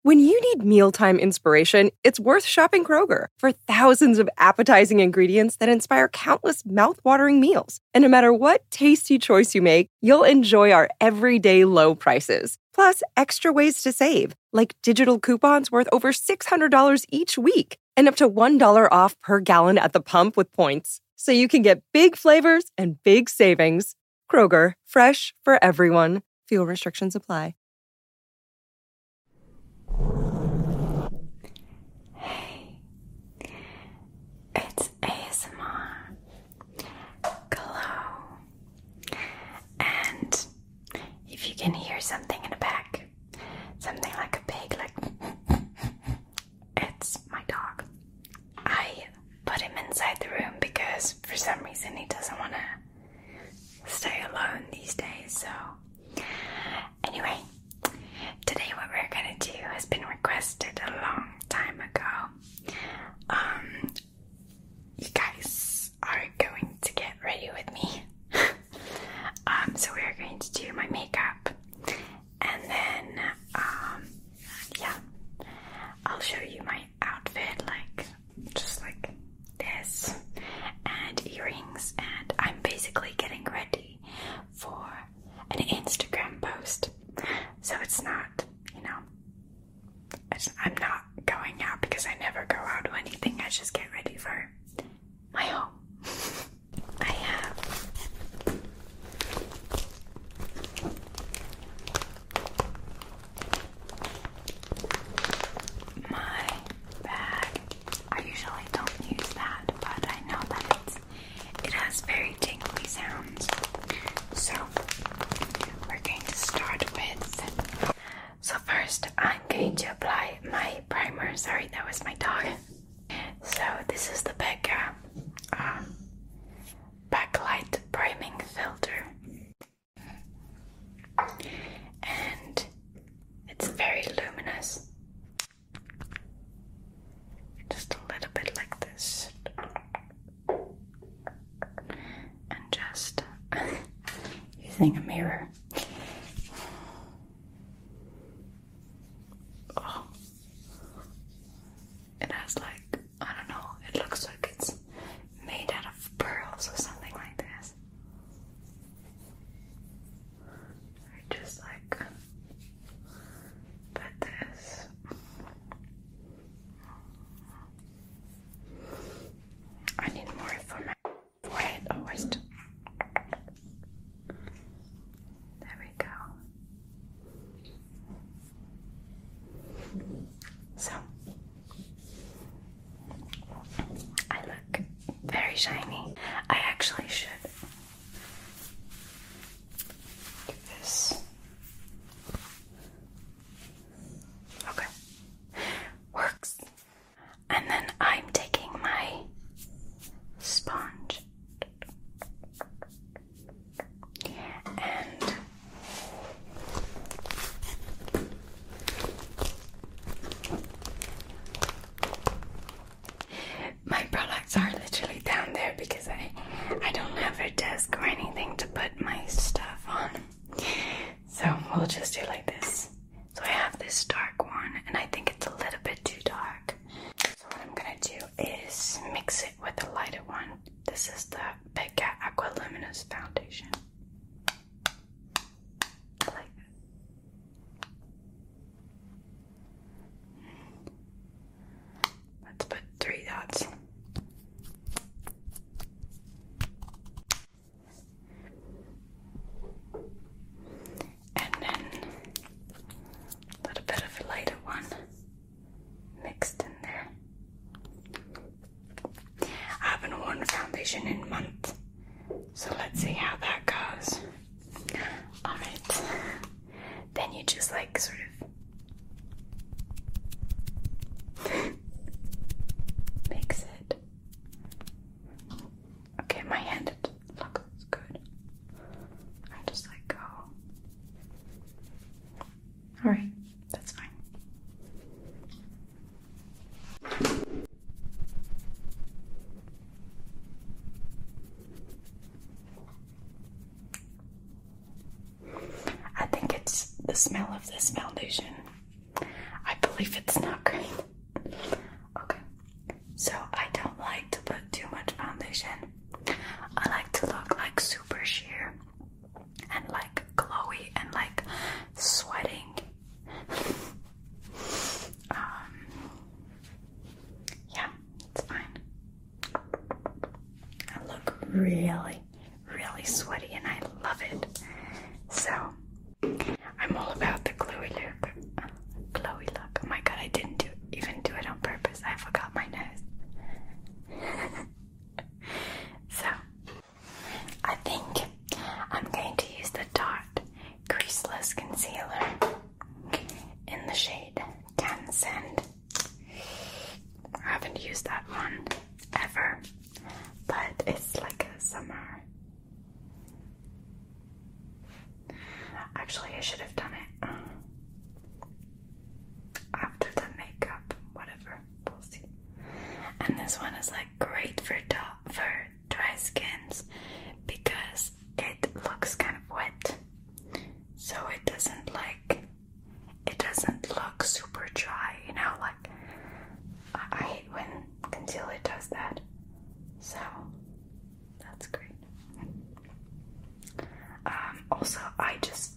When you need mealtime inspiration, it's worth shopping Kroger for thousands of appetizing ingredients that inspire countless mouth-watering meals. And no matter what tasty choice you make, you'll enjoy our everyday low prices. Plus, extra ways to save, like digital coupons worth over $600 each week and up to $1 off per gallon at the pump with points. So you can get big flavors and big savings. Kroger, fresh for everyone. Fuel restrictions apply. Hey, it's ASMR Glow, and if you can hear something in the back, something like a pig, like it's my dog. I put him inside the room because for some reason he doesn't want to stay alone these days. So anyway, today what we're gonna do has been requested a long time ago. You guys are going to get ready with me. So we're going to do my makeup, and then yeah, I'll show you my outfit, like just like this, and earrings, and I'm basically getting ready for an Instagram post. So it's not, you know, I'm not going out because I never go out or anything. I just get ready for my home. I have my bag. I usually don't use that, but I know that it has very tingly sounds. So we're going to start with, so first I'm going to apply my primer. Sorry, that was my dog. So this is the Becca Backlight Priming Filter, and it's very luminous. Just a little bit like this, and just using a mirror. Oh, it has like, I don't know, it looks like it's made out of pearls or something like this. I just like put this. I need more for my forehead always. There we go. So I look very shiny. I actually should give this. Okay. Works. And then I'm taking my sponge and my products are literally down there because I don't have a desk or anything to put my stuff on. So we'll just do like this. So I have this dark one, and I think it's a little bit too dark. So what I'm gonna do is mix it with a lighter one. This is the Becca Aqua Luminous Foundation. I like it. Let's put 3 dots. And then a little bit of a lighter one mixed in there. I haven't worn foundation in a month, so let's see how that goes. Alright, then you just like sort of mix it. Okay, my hand looks good. I just like go. Alright, that's fine. I think it's the smell of this foundation. I believe believe it's not great. Okay, so I don't like to put too much foundation. I like to look like super sheer and like glowy and like sweating. Yeah, it's fine. I look really, really sweaty and I love it. So I'm all about the glowy look. Glowy look. Oh my god, I didn't even do it on purpose. I forgot my nose. So I think I'm going to use the Tarte Creaseless Concealer in the shade Tan Sand. I haven't used that one ever, but it's like a summer. Actually, I should have done it after the makeup, whatever, we'll see. And this one is like great for dry skins because it looks kind of wet, so it doesn't look super dry, you know, like I hate when concealer does that, so that's great. Also, I just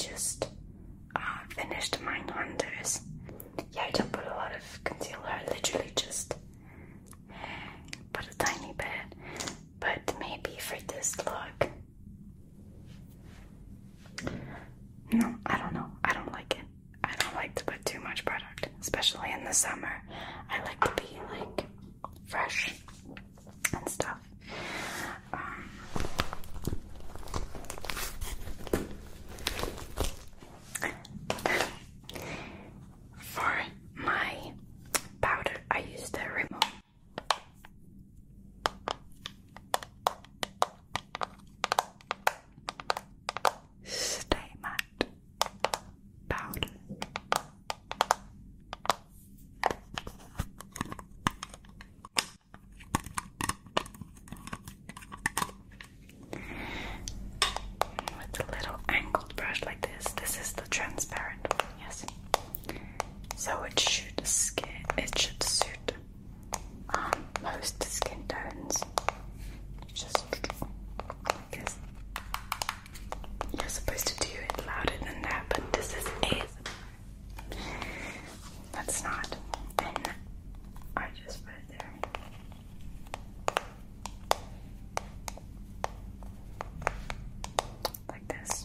finished my Hunters. Yeah, I don't put a lot of concealer, I literally just put a tiny bit, but maybe for this look, no, I don't know, I don't like it. I don't like to put too much product, especially in the summer. I like to be like fresh and stuff. For my powder, I use the Rimmel Stay Matte powder. With a little angled brush like this. This is the transparent one, yes. So it should suit most skin tones. Just like this. You're supposed to do it louder than that, but this is ASMR. That's not. And I just put it there. Like this.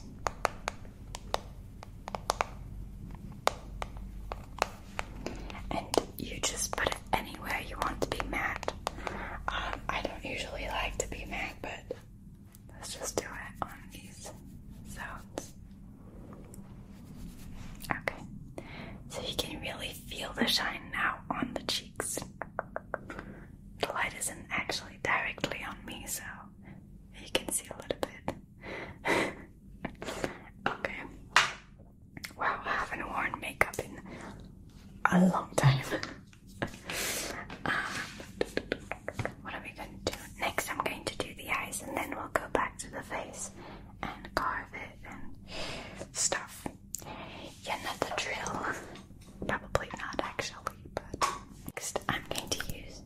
And you just put it anywhere you want to be matte. I don't usually like to be matte, but let's just do it on these zones. Okay, so you can really feel the shine now on the cheeks. The light isn't actually directly on me, so you can see a little bit. Okay. Wow, I haven't worn makeup in a long time. What are we going to do? Next I'm going to do the eyes and then we'll go back to the face and carve it and stuff. You know the drill. Probably not actually, but next I'm going to use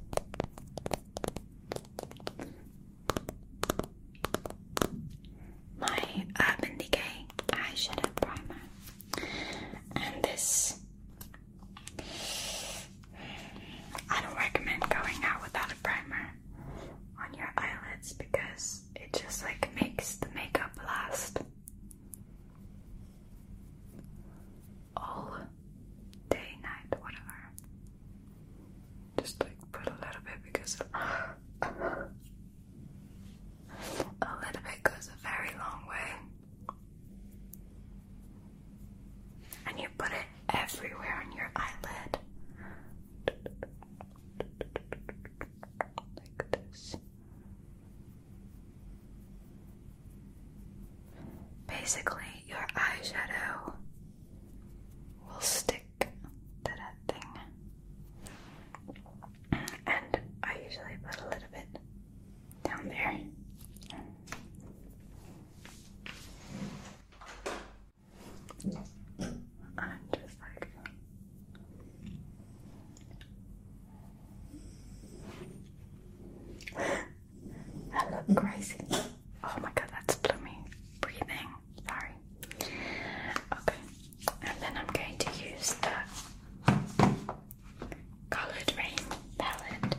my Urban Decay eyeshadow primer. And this crazy. Oh my god, that's Bloomy breathing. Sorry. Okay, and then I'm going to use the Colored Rain palette.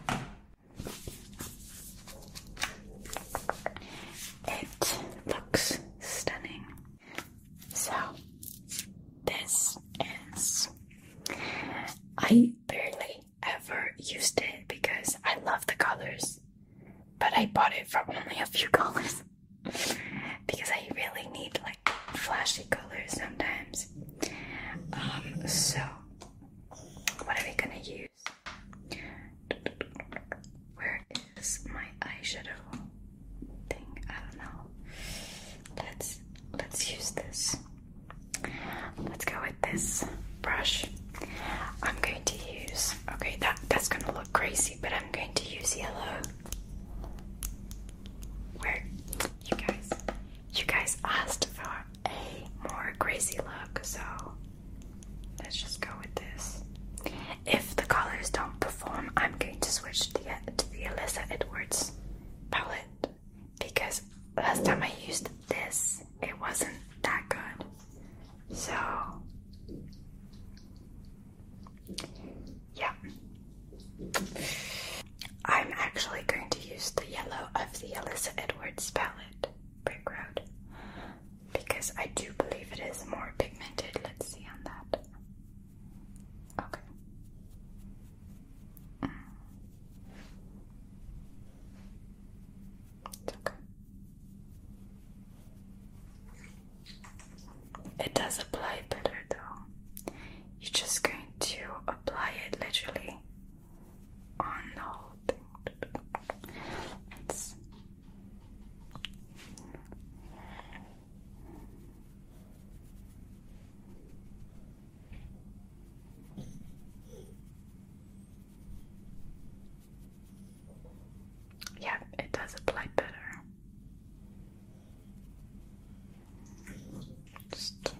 It looks stunning. So, this is. I barely ever used it because I love the colors, but I bought it for only a few colors because I really need like flashy colors sometimes. So, what are we gonna use? Where is my eyeshadow thing? I don't know. Let's use this. Let's go with this brush. I'm going to use, okay, that's gonna look crazy, but I'm going to use yellow. Where you guys asked for a more crazy look, so let's just go with this. If the colors don't perform, I'm going to switch to the Alyssa Edwards palette because last time I used this, it wasn't that good. So yeah, I'm actually going to use the yellow of the Alyssa Edwards palette, Brick Road, because I do believe it is more pigmented. Let's see on that. Okay. It's okay. It does apply better though. You're just going to apply it literally on the whole thing. Yeah, it does apply better. Just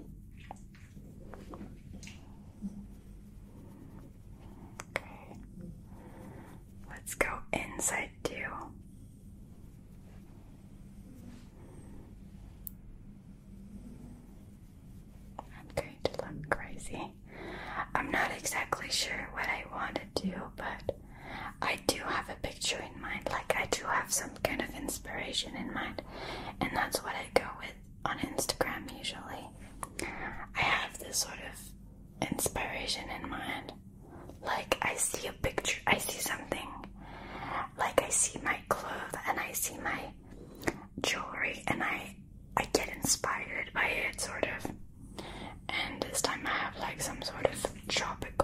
okay. Let's go inside too. I'm going to look crazy. I'm not exactly sure what I want to do, but I do have a picture in mind. Like, I do have some kind of inspiration in mind, and that's what I go with on Instagram usually. I have this sort of inspiration in mind. Like, I see a picture, I see something, like I see my clothes and I see my jewelry and I get inspired by it, sort of. And this time I have like some sort of tropical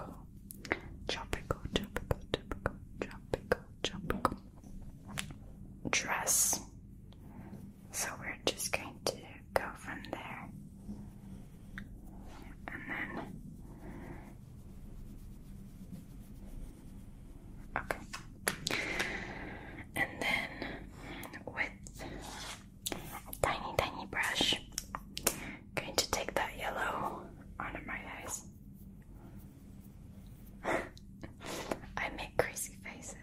dress. So we're just going to go from there. And then, okay. And then with a tiny brush, I'm going to take that yellow under my eyes. I make crazy faces.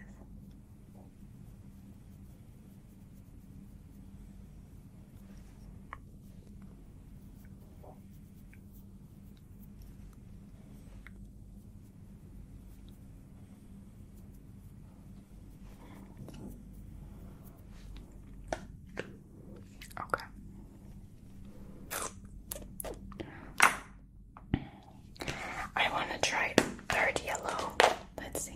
Okay. I want to try third yellow. Let's see.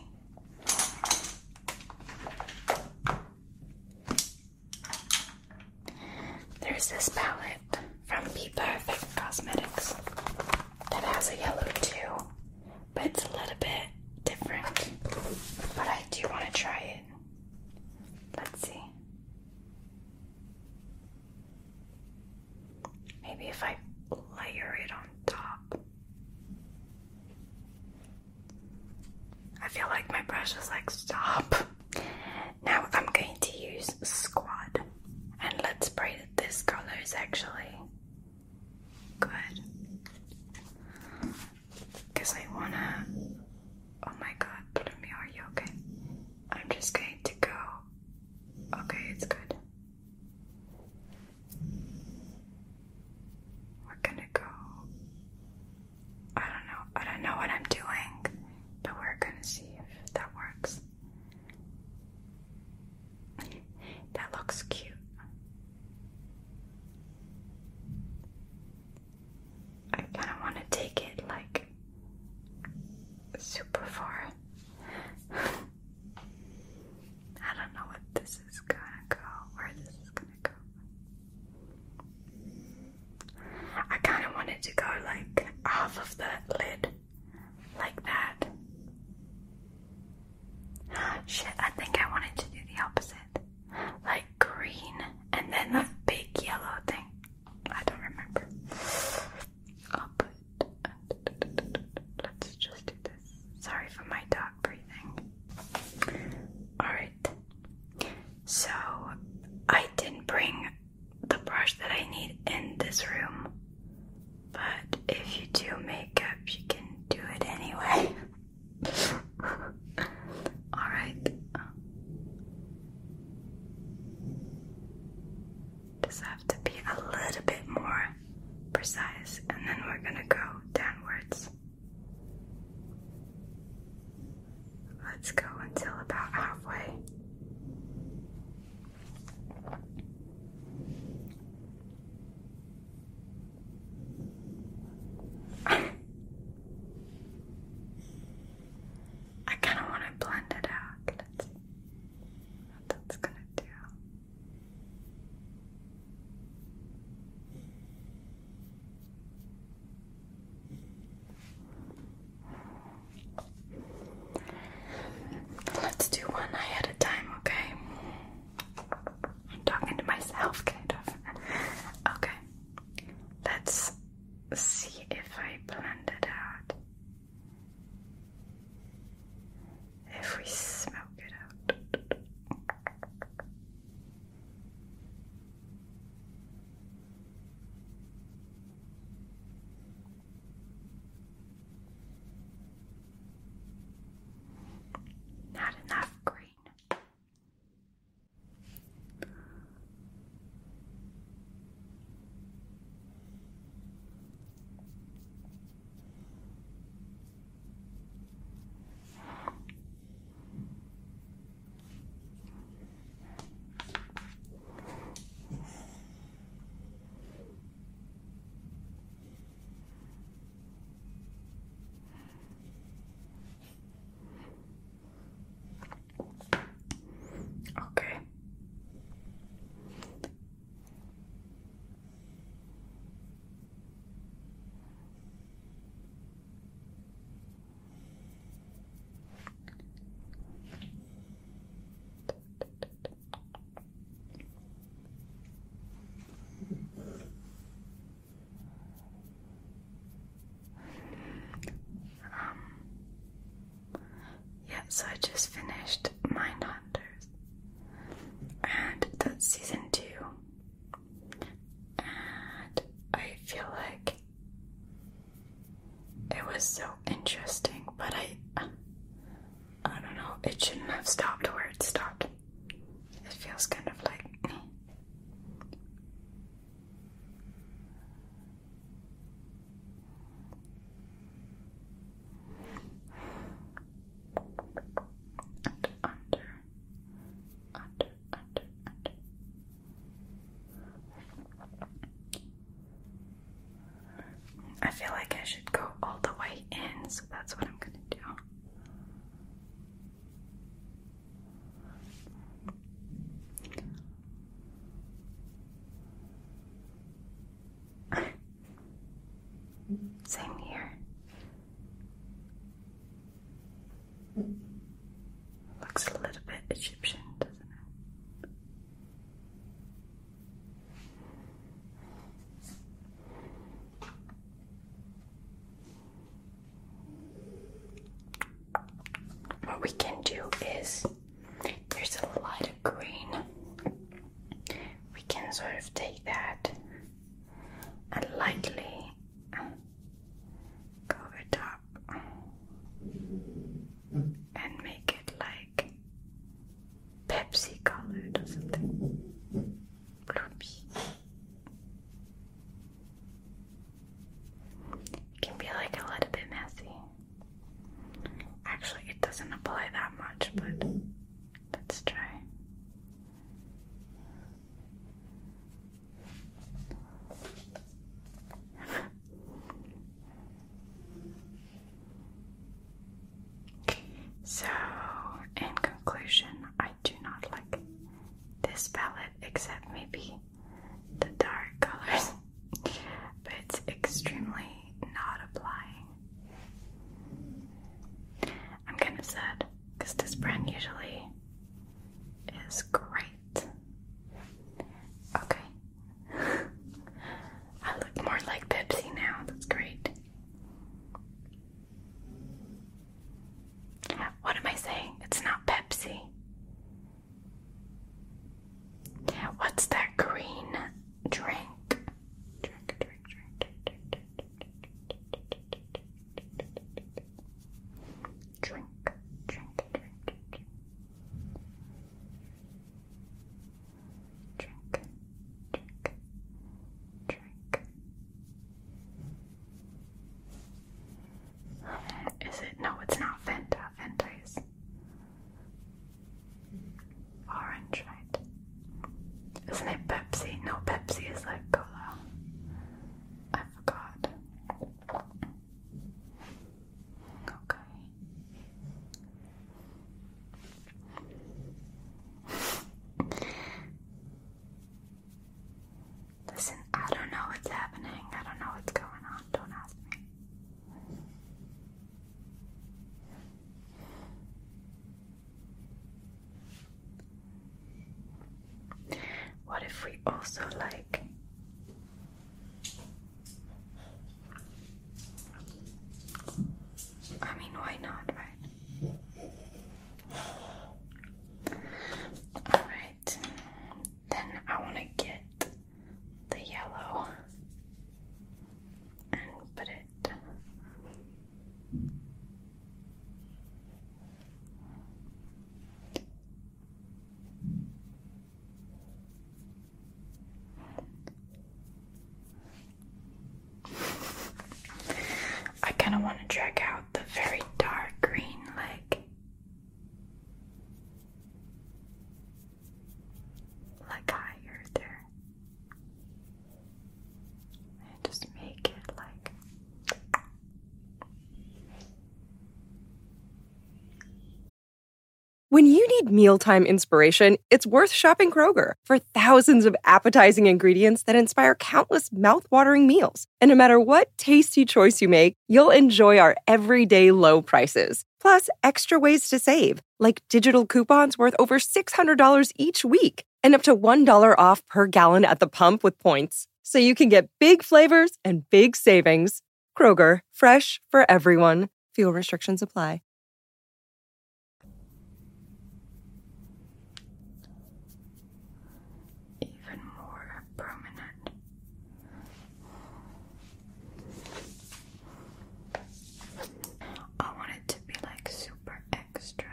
There's this palette from Be Perfect Cosmetics that has a yellow too, but it's a little bit different. But I do want to try it. Let's see. Maybe if I layer it on top. I feel like my brush is like, stop. Now I'm going to use Squad. And let's pray that this color is actually good. Because I wanna... Oh my god, Bloomy, are you okay? I'm just going to go... Okay, it's good. I don't know what I'm doing, but we're gonna see if that works. That looks cute. I kind of want to take it like super far. I don't know what this is gonna go, where this is gonna go. I kind of wanted to go like half of the lid, like that. Shit, I think I wanted to do the opposite. Like green, and then that big yellow thing. I don't remember. I'll put... Let's just do this. Sorry for my dog breathing. Alright. So, I didn't bring the brush that I need in this room. But if you do makeup, you can do it anyway. Alright. Just have to be a little bit more precise, and then we're gonna go downwards. Let's go until about halfway. I kind of want to blend it out. Let's see what that's gonna do. Let's do one eye at a time, okay? I'm talking to myself, kind of. Okay. Let's see if I blend it out. If we smoke it out. Not enough green. Okay. Yeah, so I just finished Mindhunters, and that's season 2, and I feel like it was so interesting, but I don't know, it shouldn't have stopped where it stopped. It feels kind of like under. I feel like I should go all the way in, so that's what I'm gonna do. Same here. Looks a little bit Egyptian, doesn't it? What we can do is, there's a light of green. We can sort of take that and lightly go over top and make it like Pepsi colored or something. Bloopy. It can be like a little bit messy. we also like I mean, why not, right? Alright, then I want to get the yellow and put it I kind of want to drag out the very dark green, like higher there, and just make it like When you need mealtime inspiration, it's worth shopping Kroger for thousands of appetizing ingredients that inspire countless mouthwatering meals. And no matter what tasty choice you make, you'll enjoy our everyday low prices. Plus, extra ways to save, like digital coupons worth over $600 each week and up to $1 off per gallon at the pump with points. So you can get big flavors and big savings. Kroger, fresh for everyone. Fuel restrictions apply. even more prominent. I want it to be like super extra.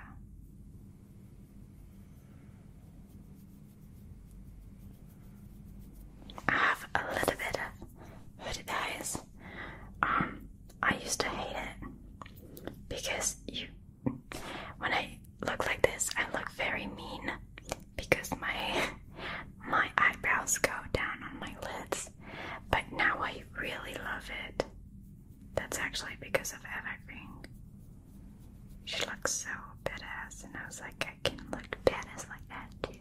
I have a little bit of hooded eyes. I used to hate it because when I look like this, I look very mean because my eyebrows go down on my lids. But now I really love it. That's actually because of Evergreen. She looks so badass, and I was like, I can look badass like that too.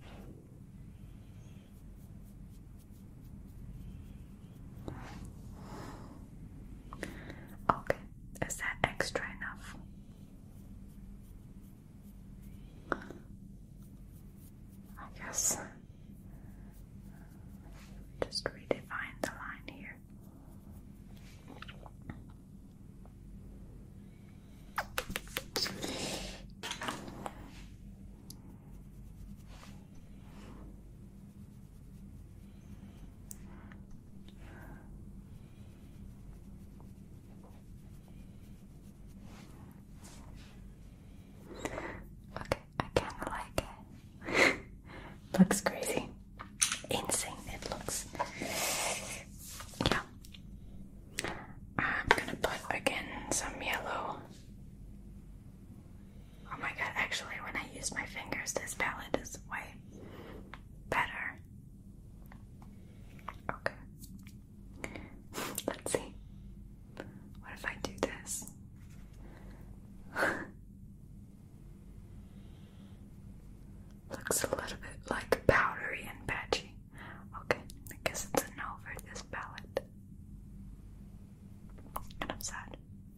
Okay, is that extra enough? I guess just redefine the line here. Okay, I kind of like it. Looks crazy. Insane it looks. Yeah. I'm gonna put again some yellow. Oh my god, actually when I use my fingers, this palette is way better. Okay. Let's see. What if I do this? Looks a little bit like powdery and patchy. Okay, I guess it's a no for this palette. And I'm sad.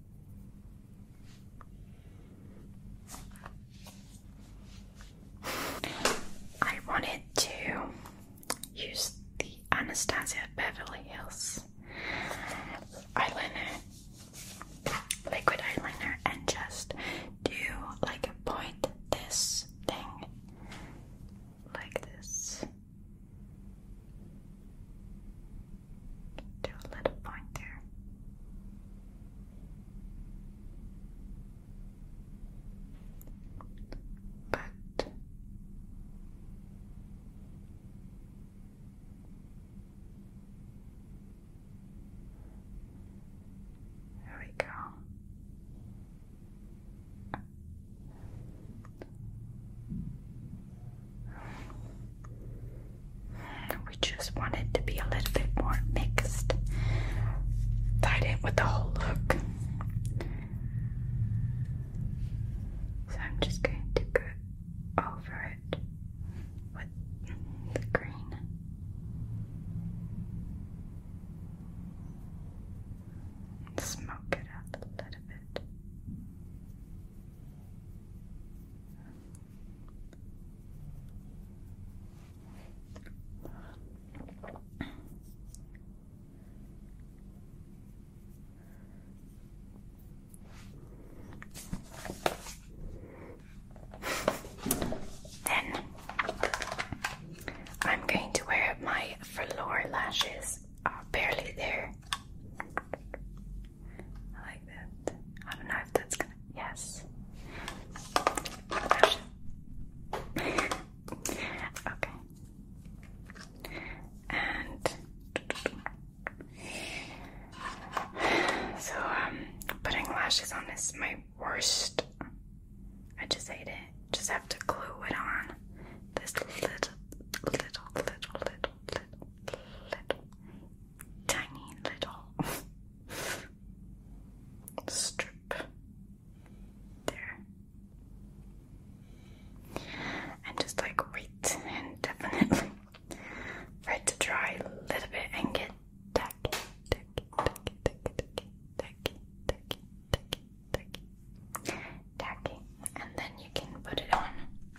I wanted to use the Anastasia Beverly Hills eyeliner, liquid eyeliner, and just do like a point this thing like this. Do a little point there. But there we go. We just want it to be a little bit more mixed. Tied in with the whole look. So I'm just going to go over it with the green. Smoke it out a little bit. my worst. I just hate it. Just have to glue it on. This little tiny little strip there. And just like wait and definitely for it to dry a little bit and get tacky. And then you can put it on.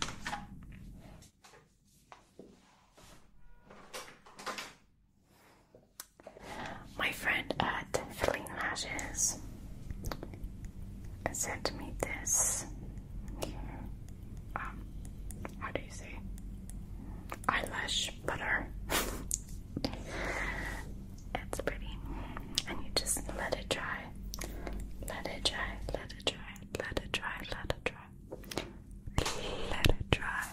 My friend at Filling Lashes sent me this. How do you say? Eyelash butter. It's pretty. And you just let it dry. Let it dry, let it dry, let it dry, let it dry. Let it dry.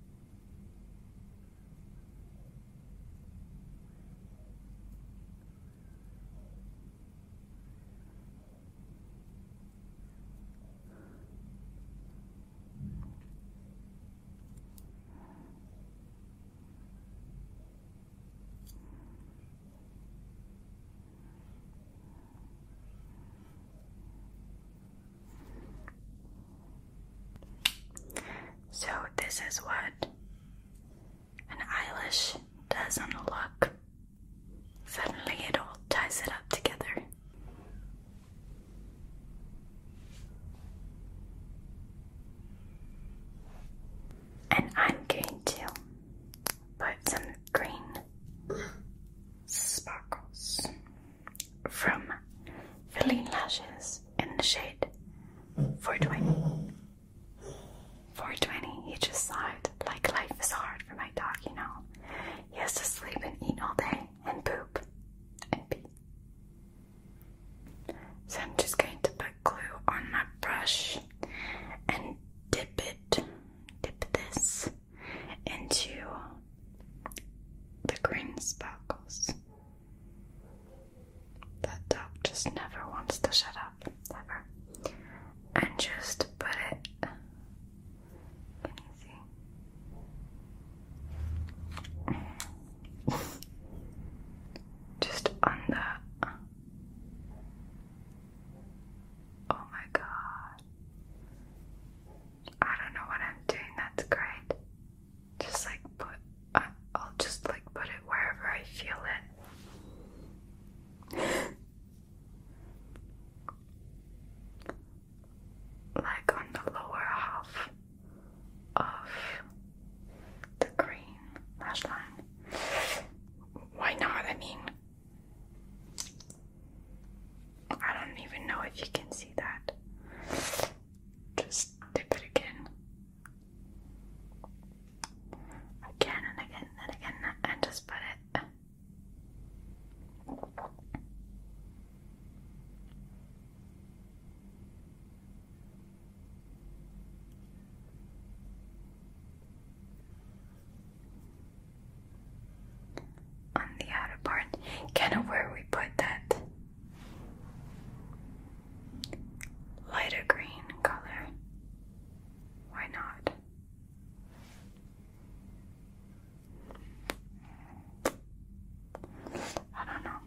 So this is what an eyelash does on a look. Suddenly it all ties it up together. And I'm going to put some green sparkles from Filling Lashes in the shade 420. 420, he just sighed, like life is hard for my dog, you know. He has to sleep and eat all day, and poop, and pee. So I'm just going to put glue on my brush, and dip this into the green sparkles. That dog just never wants to shut up, ever. And just put it. Just on the, oh my god, I don't know what I'm doing, that's great. Just like I'll just like put it wherever I feel it. Like on the lower half of the green lash line. Why not? I mean, I don't even know if you can see that. Just dip it again. Again and again and again, and just put it. On the outer part, kind of where we put that lighter green color. Why not? I don't know.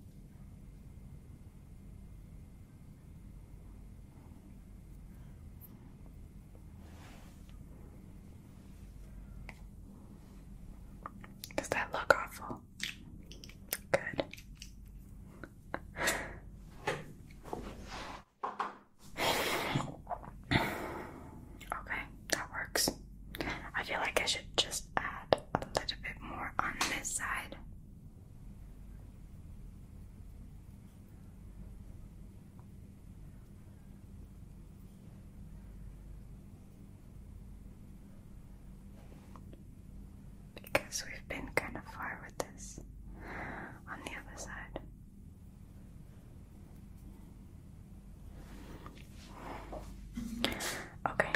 Does that look awful? Good. Okay, that works. I feel like I should just add a little bit more on this side. Because we've been kind of far with this on the other side. Okay.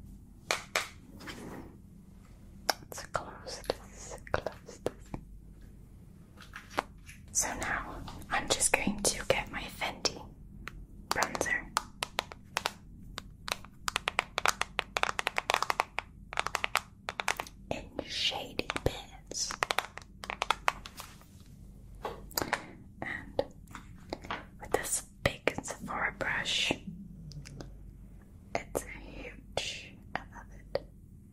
Let's close this, So now I'm just going to get my Fenty bronzer. shady bits. And with this big Sephora brush, it's huge. I love it.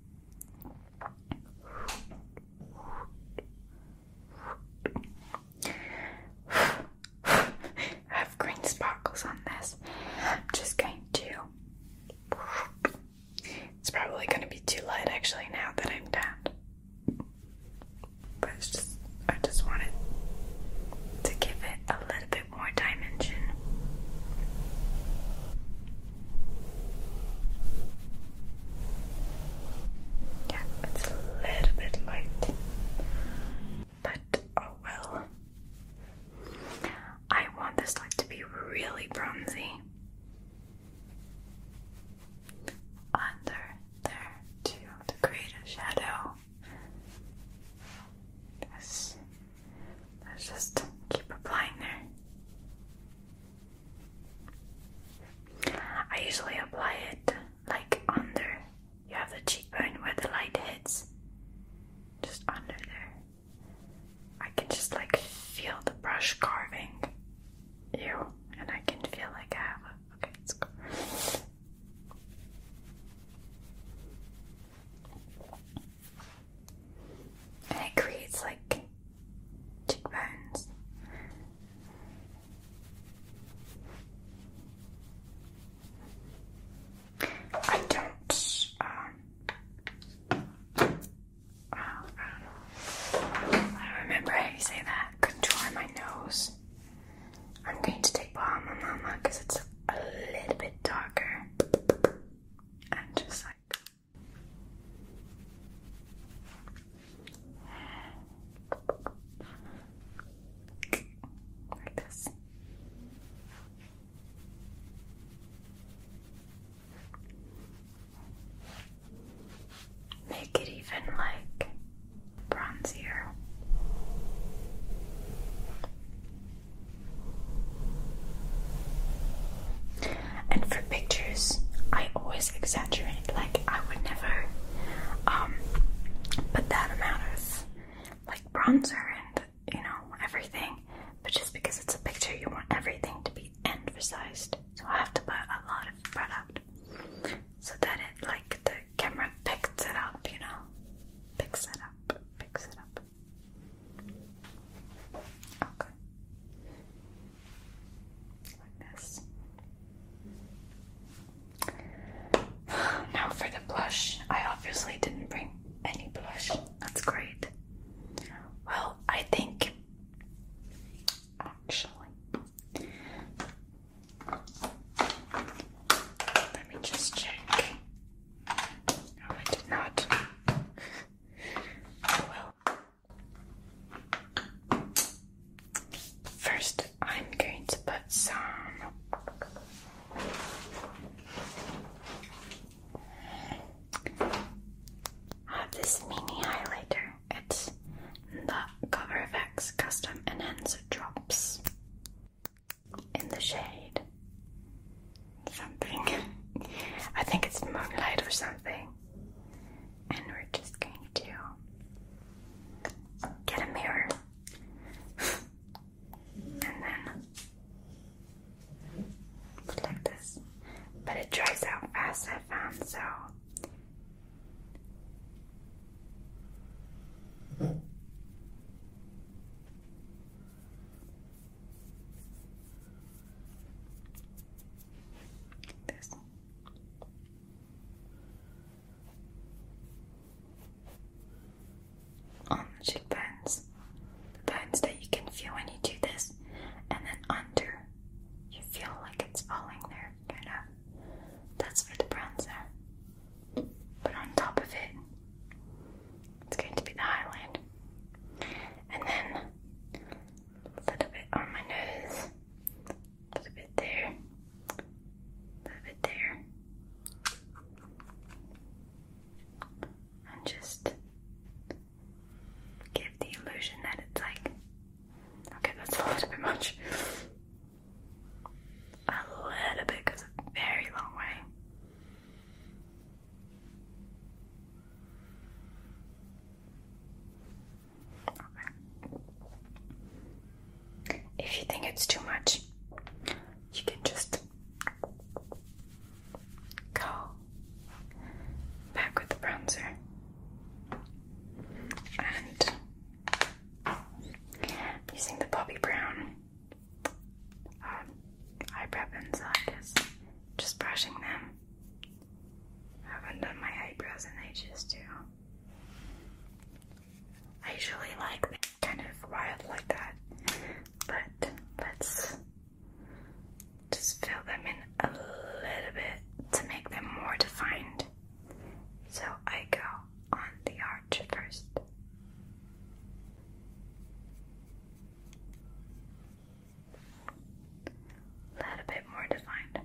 I have green sparkles on this. I'm just going to. It's probably going to be too light actually now that I'm done. But it's just, I just wanted to give it a little bit more dimension. Yeah, it's a little bit light. But oh well. I want this look to be really bronzy. Under there to create a shadow. Let's just keep applying there. I usually apply it like under. You have the cheekbone where the light hits. Just under there. I can just like feel the brush carving you, and I can feel like I have a. Okay, let's go. And it creates like cheekbones. I don't, I don't remember how you say that. Contour my nose. I'm going to take Bahama Mama because it's a little bit darker. And just like this. Make it even like bronzier. And for pictures, I always exaggerate. Like I would never put that amount of like bronzer and everything. But just because it's a picture, you want everything to be emphasized. So I have to put a lot of product so that it like the camera picks it up, picks it up. Okay. Like this. Now for the blush. I obviously didn't bring any blush. That's great. Well, I think actually, let me just check. No, I did not. Oh well. First, I'm going to put some this mini highlighter. It's the Cover FX Custom Enhancer Drops in the shade something. I think it's Moonlight or something. And we're just going to get a mirror and then put like this. But it dries out fast, I found, so this. On the cheekbones, the bones that you can feel when you do this, and then under, you feel like it's falling there, That's for the bronzer. usually like them kind of wild like that, but let's just fill them in a little bit to make them more defined. So I go on the arch first. A little bit more defined.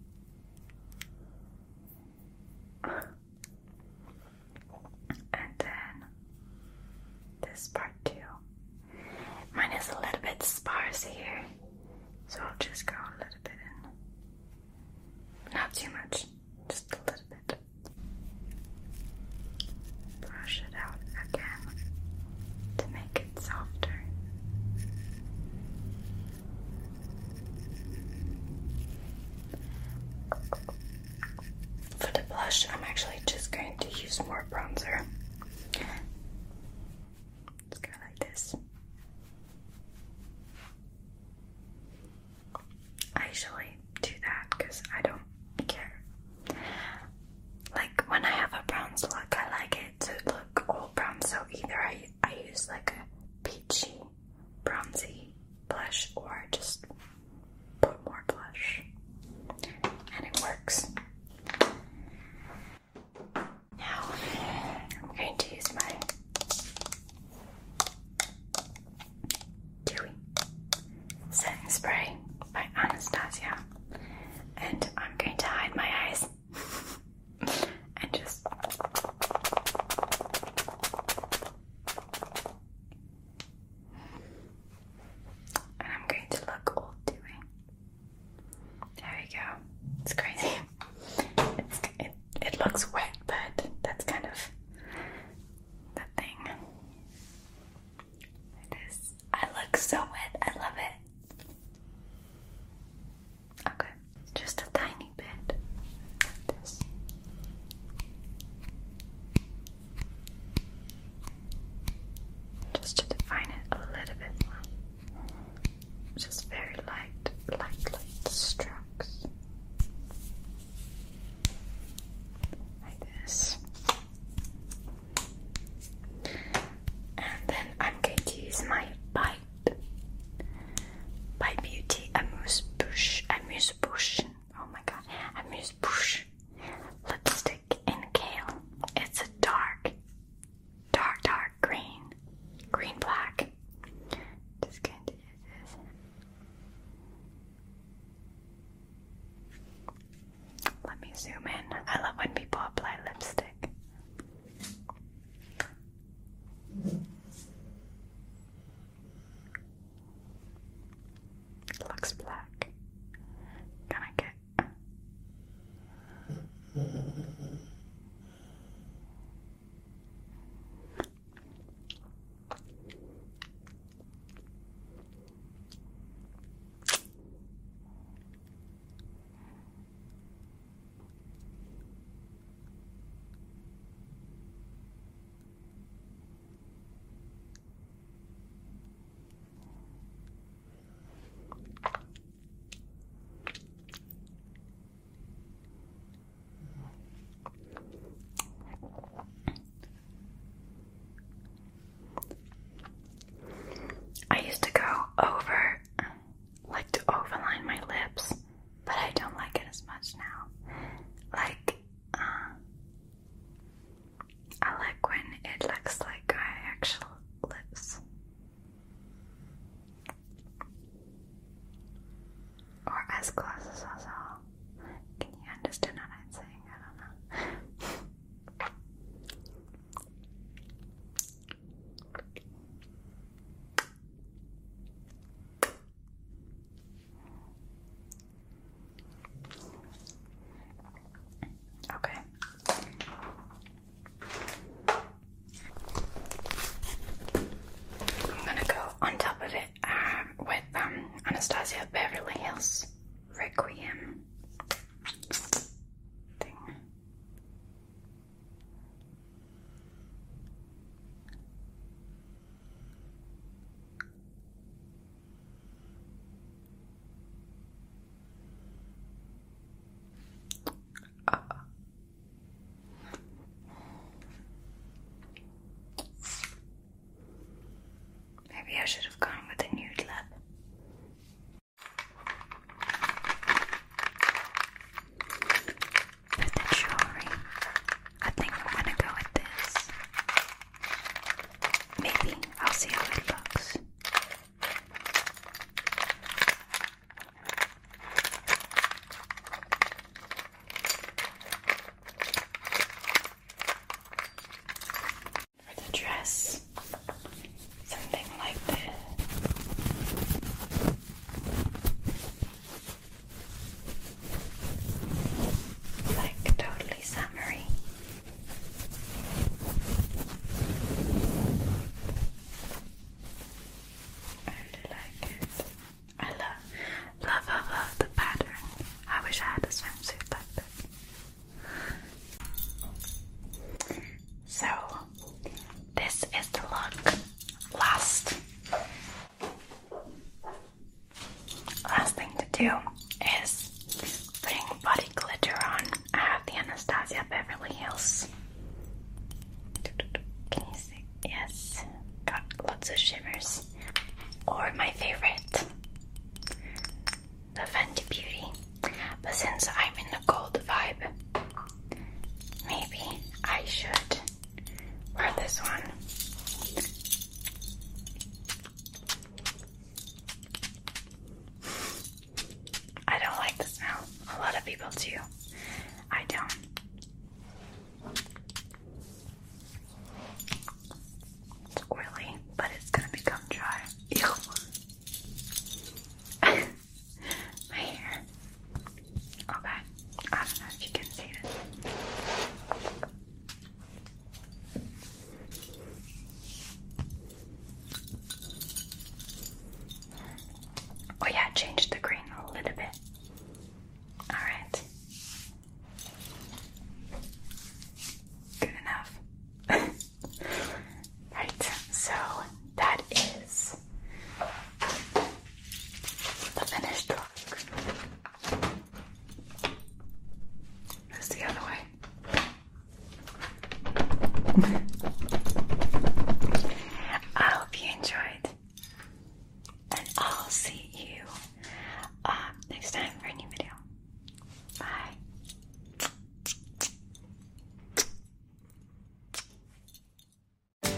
And then this part too. Mine is a little bit sparse here, so I'll just go a little bit in. Not too much, just a little bit. Brush it out again to make it softer. For the blush, I'm actually just going to use more bronzer. Let's go like this. I usually do that because I don't care. Like when I have a bronze look, I like it to look all brown. So either I use like a peachy, bronzy blush or just put more blush. And it works. Now I'm going to use my Dewy setting spray by Anastasia, and I'm going to hide my eyes and just and I'm going to look all dewy. There we go. It's crazy. It looks wet, but that's kind of the thing. It is. I look so wet. I love it. Okay, just a tiny bit of this. Just to define it a little bit more. Just very light strokes. Like this. And then I'm going to use my by Beauty Amuse Bouche. Oh my god, Amuse Bouche lipstick in Kale. It's a dark green black. Just going to use this. Let me zoom in. I love when people apply lipstick. It looks black. Gonna get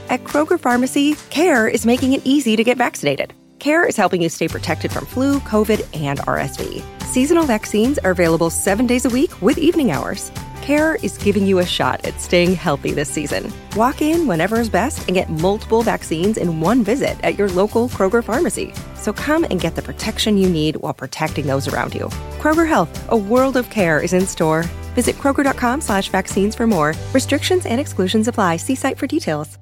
At Kroger Pharmacy, CARE is making it easy to get vaccinated. CARE is helping you stay protected from flu, COVID, and RSV. Seasonal vaccines are available 7 days a week with evening hours. CARE is giving you a shot at staying healthy this season. Walk in whenever is best and get multiple vaccines in one visit at your local Kroger Pharmacy. So come and get the protection you need while protecting those around you. Kroger Health, a world of care is in store. Visit Kroger.com/vaccines for more. Restrictions and exclusions apply. See site for details.